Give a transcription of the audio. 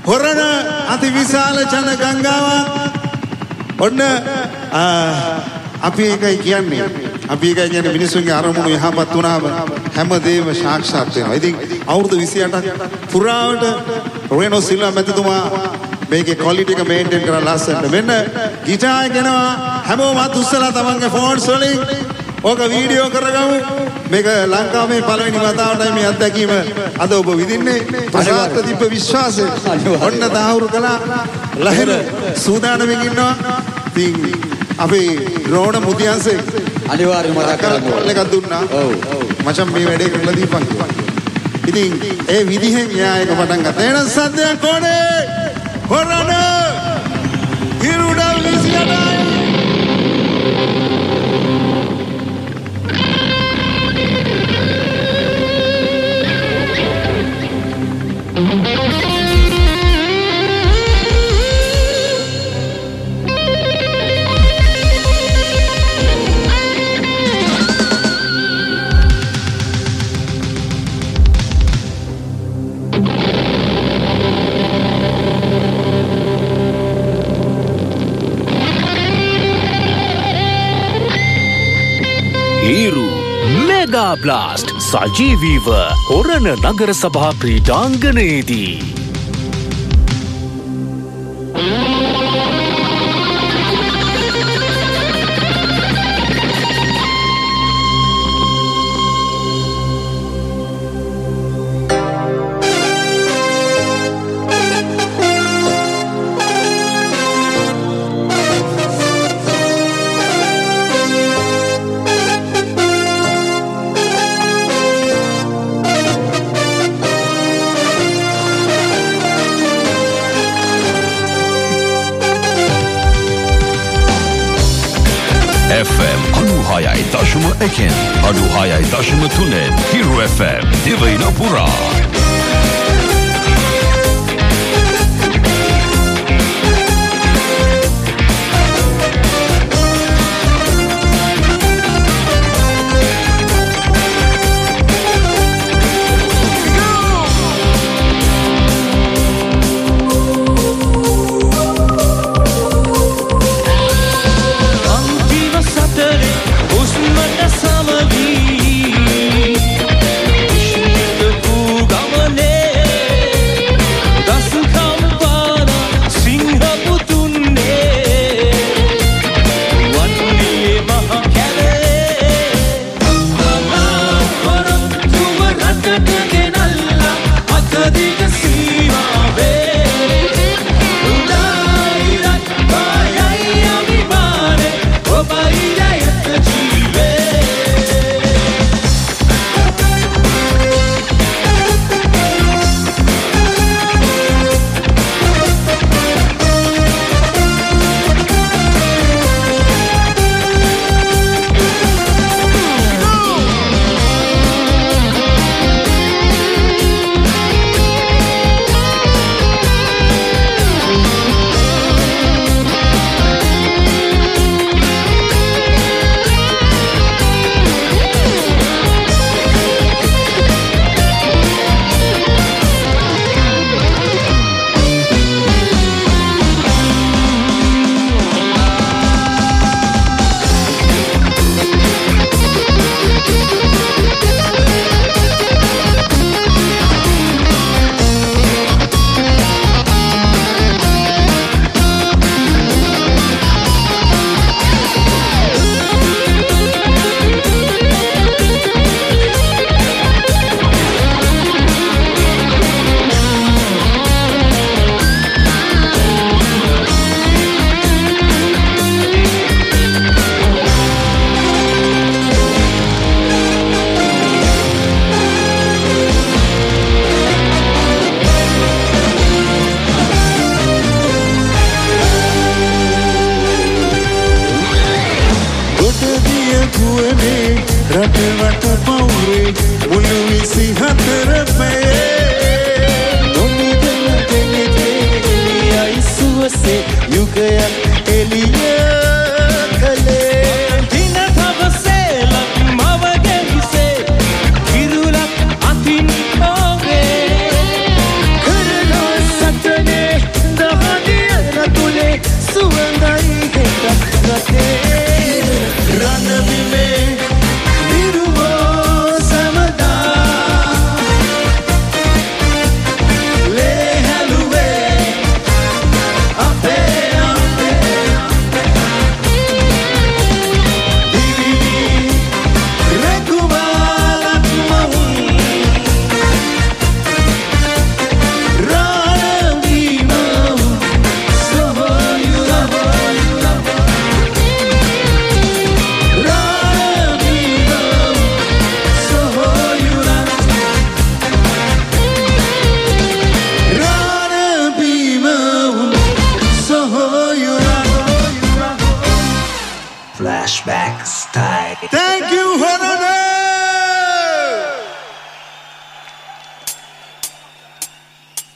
හොරණ අතිවිශාල ජන ගංගාවක් ඔන්න අපි එකයි කියන්නේ මිනිස්සුන්ගේ අරමුණු යහපත් වුණාම හැමදේම සාක්ෂාත් වෙනවා. ඉතින් අවුරුදු 28ක් පුරාවට රෙනෝ සිල්වා මැතිතුමා මේකේ ක්වොලිටි එක මේන්ටේන් කරලා ලස්සනට මෙන්න ගිටාර් ගෙනවා හැමෝම අත් උස්සලා තමන්ගේ ෆෝන්ස් වලින් ඕක වීඩියෝ කරගමු. මේක ලංකාවේ පළවෙනි වතාවටයි මේ අත්දැකීම අද ඔබ විඳින්නේ. ප්‍රසාදට තිබ්බ විශ්වාසය ඔන්න දාහුරු කළා. ලහිර සූදානම්ෙන් ඉන්නවා. ඉතින් අපි ඩ්‍රෝන මුදියන්සේ අනිවාර්යයෙන්ම මතක් කරගන්න එකක් දුන්නා. ඔව් මචං මේ වැඩේ කරලා දීපන්. ඉතින් ඒ විදිහෙන් යා එක පටන් ගත්තා. එහෙනම් සද්දයක් ඕනේ. හොරණ හිරුඩල් 28යි. මෙගා බ්ලාස්ට් සජීවීව හොරණ නගර සභා ක්‍රීඩාංගණයේදී FM 96.1 96.3 Hero FM දිවයින පුරා රටවට පවුරේ මුළු 24 පැයේ නොමිදෙන දෙන්නේ අයිසුවසේ යුගයක්